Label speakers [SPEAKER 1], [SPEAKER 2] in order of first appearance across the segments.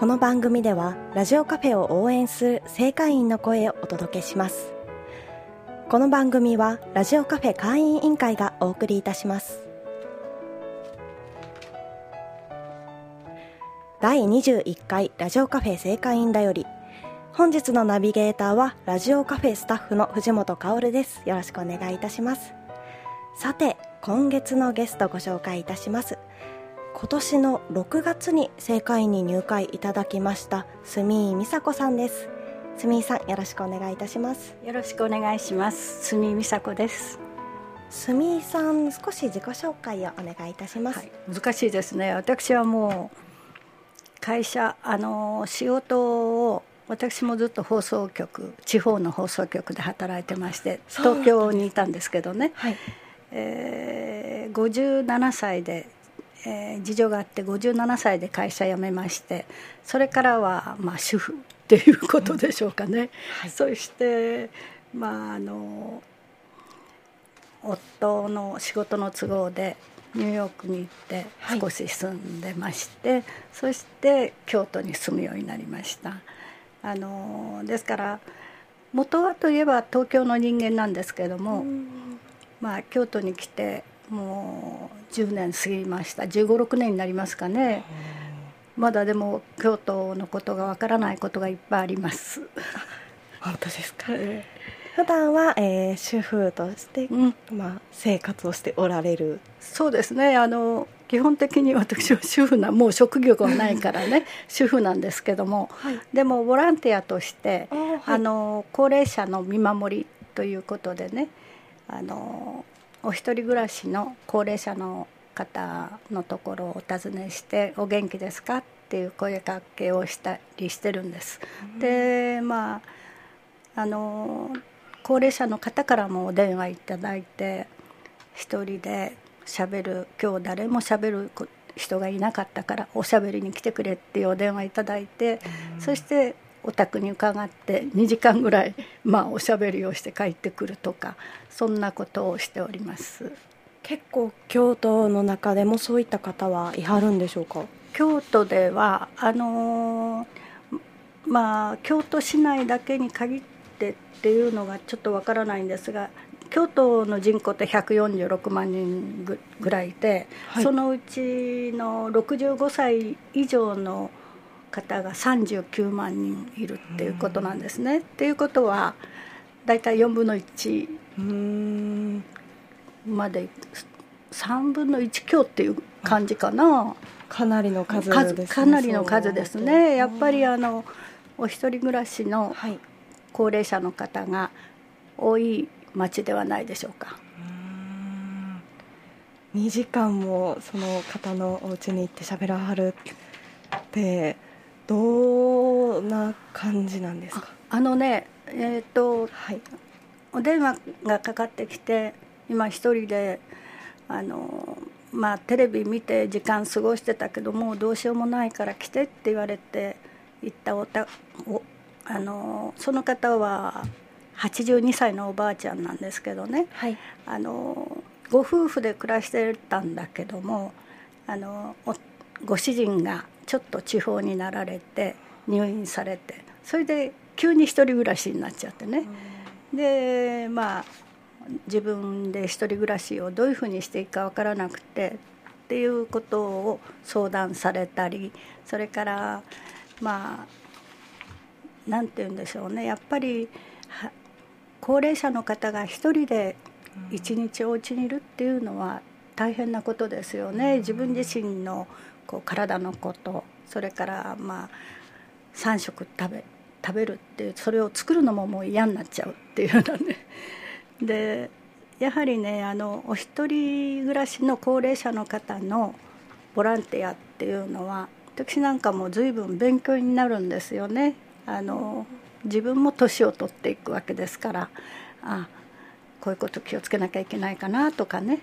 [SPEAKER 1] この番組ではラジオカフェを応援する正会員の声をお届けします。この番組はラジオカフェ会員委員会がお送りいたします。第21回ラジオカフェ正会員だより、本日のナビゲーターはラジオカフェスタッフの藤本薫です。よろしくお願いいたします。さて、今月のゲストご紹介いたします。今年の6月に正会員に入会いただきました住井美佐子さんです。住井さん、よろしくお願いいたします。
[SPEAKER 2] よろしくお願いします。住井美佐子です。
[SPEAKER 1] 住井さん、少し自己紹介をお願いいたします。
[SPEAKER 2] 難しいですね。私はもう会社仕事を、私もずっと放送局、地方の放送局で働いてまして、東京にいたんですけどね、57歳で、事情があって57歳で会社辞めまして、それからは主婦っていうことでしょうかね、そして夫の仕事の都合でニューヨークに行って少し住んでまして、そして京都に住むようになりました。ですから元はといえば東京の人間なんですけども、京都に来てもう10年過ぎました。15、16年になりますかね。まだでも京都のことがわからないことがいっぱいあります。
[SPEAKER 1] 本当ですか。普段は、主婦として、生活をしておられる。
[SPEAKER 2] そうですね。基本的に私は主婦もう職業がないからね主婦なんですけども、でもボランティアとして、高齢者の見守りということでね、お一人暮らしの高齢者の方のところをお尋ねして、お元気ですかっていう声かけをしたりしてるんです。で高齢者の方からもお電話いただいて、一人でしゃべる、今日誰もしゃべる人がいなかったからおしゃべりに来てくれっていうお電話いただいて、そしてお宅に伺って2時間ぐらいおしゃべりをして帰ってくるとか、そんなことをしております。
[SPEAKER 1] 結構京都の中でもそういった方はいはるんでしょうか。
[SPEAKER 2] 京都では京都市内だけに限っていうのがちょっとわからないんですが、京都の人口って146万人ぐらいで、そのうちの65歳以上の方が39万人いるっていうことなんですね。っていうことはだいたい4分の1まで、3分の1強っていう感じかな。
[SPEAKER 1] かなりの数ですね。
[SPEAKER 2] かなりの数ですね。やっぱりお一人暮らしの高齢者の方が多い町ではないでしょうか。
[SPEAKER 1] 2時間もその方のお家に行って喋らはるってどんな感じなんですか。
[SPEAKER 2] お電話がかかってきて、今一人でテレビ見て時間過ごしてたけどもうどうしようもないから来てって言われて行ったその方は82歳のおばあちゃんなんですけどね、ご夫婦で暮らしてたんだけども、ご主人がちょっと地方になられて入院されて、それで急に一人暮らしになっちゃってね、で自分で一人暮らしをどういうふうにしていいか分からなくてっていうことを相談されたり、それからなんて言うんでしょうね、やっぱり高齢者の方が一人で一日お家にいるっていうのは大変なことですよね。自分自身の体のこと、それから3食食べるっていう、それを作るのももう嫌になっちゃうっていうのね。でやはりね、お一人暮らしの高齢者の方のボランティアっていうのは、私なんかも随分勉強になるんですよね。自分も年を取っていくわけですから、こういうこと気をつけなきゃいけないかなとかね、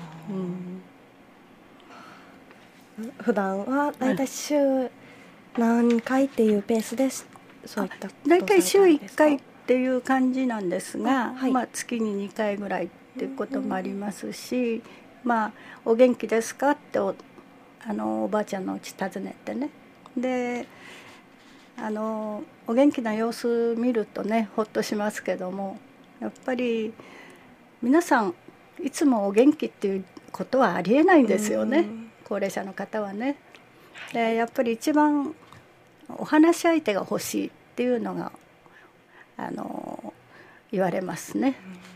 [SPEAKER 1] 普段はだいたい週何回っていうペースでそういったことを
[SPEAKER 2] だいたい週1回っていう感じなんですが、月に2回ぐらいっていうこともありますし、お元気ですかっておばあちゃんのお家訪ねてね、でお元気な様子見るとねほっとしますけども、やっぱり皆さんいつもお元気っていうことはありえないんですよね、高齢者の方はね。でやっぱり一番お話し相手が欲しいっていうのが言われますね。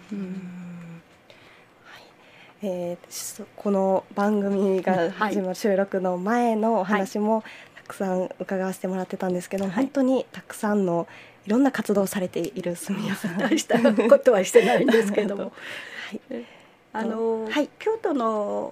[SPEAKER 1] この番組が始まる収録の前のお話もたくさん伺わせてもらってたんですけど、本当にたくさんのいろんな活動をされている住谷さん、
[SPEAKER 2] 大したことはしてないんですけども京都の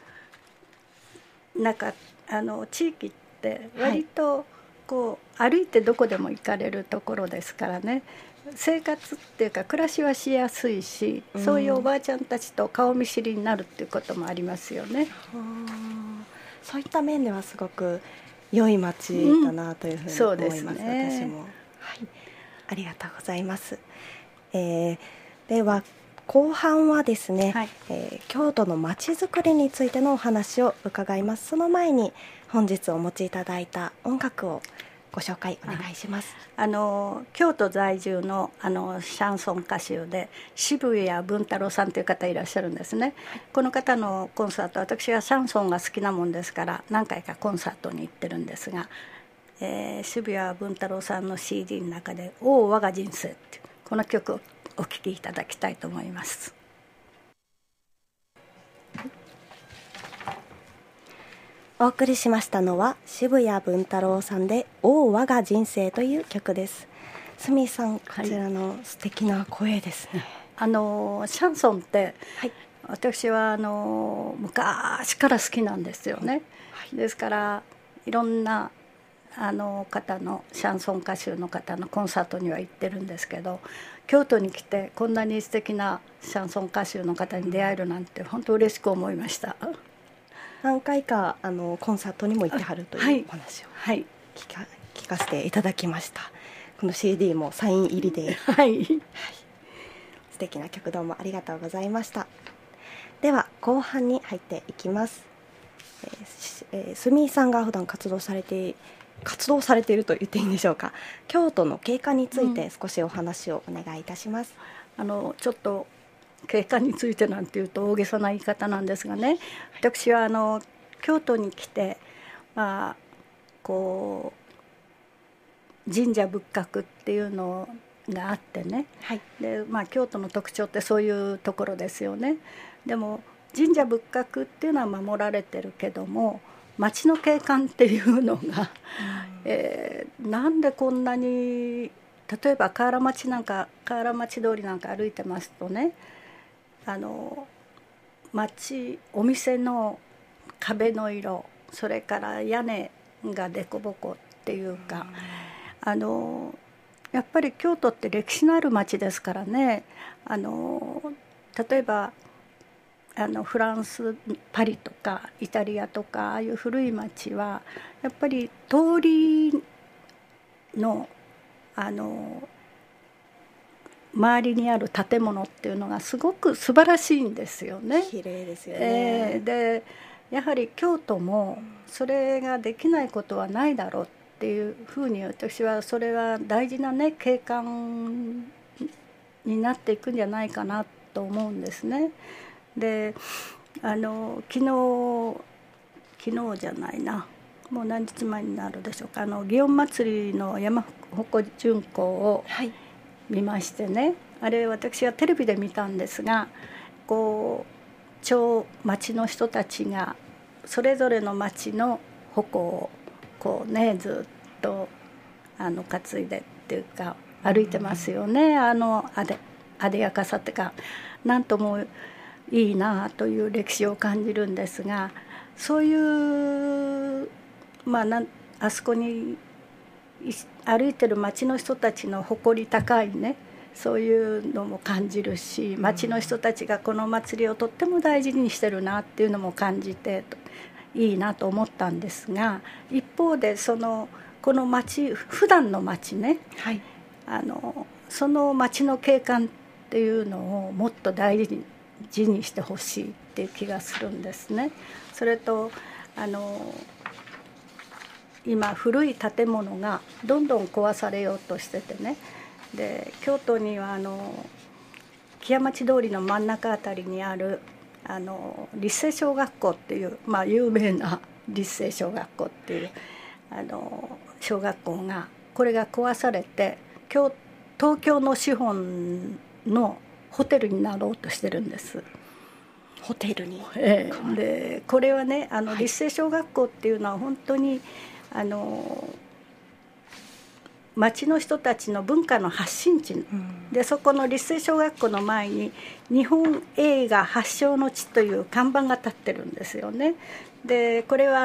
[SPEAKER 2] 中地域って割とこう歩いてどこでも行かれるところですからね、生活っていうか暮らしはしやすいし、そういうおばあちゃんたちと顔見知りになるっていうこともありますよね。
[SPEAKER 1] そういった面ではすごく良い街だなというふうに思います、私も、ありがとうございます。では後半はですね、京都のまちづくりについてのお話を伺います。その前に本日お持ちいただいた音楽をご紹介お願いします。
[SPEAKER 2] 京都在住のシャンソン歌手で渋谷文太郎さんという方いらっしゃるんですね、この方のコンサート、私はシャンソンが好きなもんですから何回かコンサートに行ってるんですが、渋谷文太郎さんの CD の中で「おお我が人生」っていうこの曲をお聴きいただきたいと思います。
[SPEAKER 1] お送りしましたのは渋谷文太郎さんで「おお我が人生」という曲です。住井さん、こちらの素敵な声ですね。
[SPEAKER 2] シャンソンって、私は昔から好きなんですよね、ですからいろんな方のシャンソン歌手の方のコンサートには行ってるんですけど、京都に来てこんなに素敵なシャンソン歌手の方に出会えるなんて本当嬉しく思いました。
[SPEAKER 1] 何回かコンサートにも行ってはるというお話を聞かせていただきました。この CD もサイン入りで、素敵な曲どうもありがとうございました。では後半に入っていきます。住井さんが普段活動されていると言っていいんでしょうか、京都の景観について少しお話をお願いいたします。
[SPEAKER 2] ちょっと景観についてなんていうと大げさな言い方なんですがね、私は京都に来て、こう神社仏閣っていうのがあってね、で京都の特徴ってそういうところですよね。でも神社仏閣っていうのは守られてるけども、街の景観っていうのが、なんでこんなに、例えば河原町通りなんか歩いてますとね、お店の壁の色、それから屋根が凸凹っていうか、やっぱり京都って歴史のある町ですからね、例えばフランスパリとかイタリアとかああいう古い町はやっぱり通りの周りにある建物っていうのがすごく素晴らしいんですよね。
[SPEAKER 1] 綺麗ですよね。
[SPEAKER 2] でやはり京都もそれができないことはないだろうっていうふうに、私はそれは大事なね景観になっていくんじゃないかなと思うんですね。で昨日じゃないな、もう何日前になるでしょうか、祇園祭の山鉾巡行を見ましてね、あれ私はテレビで見たんですが、こう町の人たちがそれぞれの町の鉾をこうねずっと担いでっていうか歩いてますよね。あでやかさってか、なんともいいなという歴史を感じるんですが、そういうあそこに歩いてる町の人たちの誇り高いね、そういうのも感じるし、町の人たちがこの祭りをとっても大事にしてるなっていうのも感じていいなと思ったんですが、一方でこの町、普段の町ね、その町の景観っていうのをもっと大事にしてほしいっていう気がするんですね。それと今古い建物がどんどん壊されようとしててね、で京都には木屋町通りの真ん中あたりにある立成小学校っていう、有名な立成小学校っていう小学校が、これが壊されて東京の資本のホテルになろうとしてるんです。
[SPEAKER 1] ホテルに、
[SPEAKER 2] でこれはね立成小学校っていうのは本当に町の人たちの文化の発信地、でそこの立成小学校の前に日本映画発祥の地という看板が立ってるんですよね。でこれは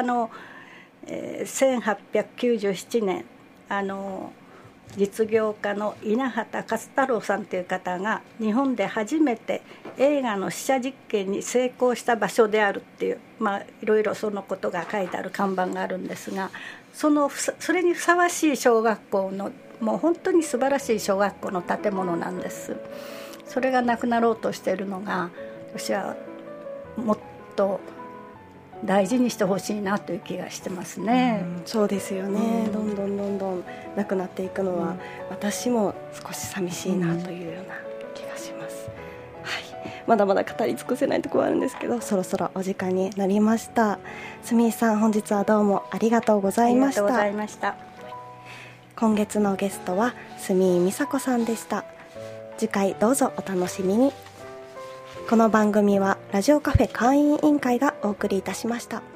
[SPEAKER 2] 1897年実業家の稲畑勝太郎さんという方が日本で初めて映画の試写実験に成功した場所であるっていう、いろいろそのことが書いてある看板があるんですが、それにふさわしい小学校のもう本当に素晴らしい小学校の建物なんです。それがなくなろうとしているのが、私はもっと大事にしてほしいなという気がしてますね。
[SPEAKER 1] そうですよね、どんどんなくなっていくのは、私も少し寂しいなというような気がします、まだまだ語り尽くせないところはあるんですけど、そろそろお時間になりました。住井さん、本日はどうもありがとうございました。
[SPEAKER 2] ありがとうございました。
[SPEAKER 1] 今月のゲストは住井美佐子さんでした。次回どうぞお楽しみに。この番組はラジオカフェ会員委員会がお送りいたしました。